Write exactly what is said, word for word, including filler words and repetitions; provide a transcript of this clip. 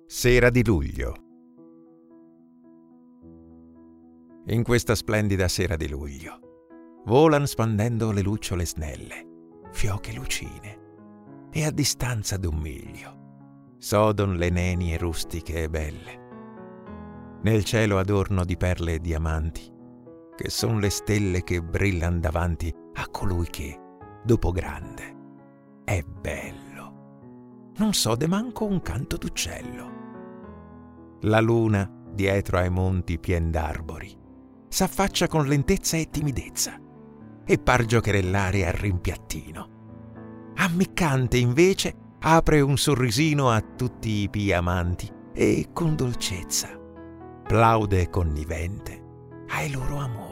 Sera di luglio. In questa splendida sera di luglio volan spandendo le lucciole snelle, fioche lucine, e a distanza d'un miglio sodon le nenie rustiche e belle. Nel cielo adorno di perle e diamanti, che son le stelle che brillan davanti a colui che, dopo grande, è bello. Non sode manco un canto d'uccello. La luna, dietro ai monti pien d'arbori, s'affaccia con lentezza e timidezza e par giocherellare a rimpiattino. Ammiccante, invece, apre un sorrisino a tutti i pii amanti e con dolcezza plaude connivente ai loro amori.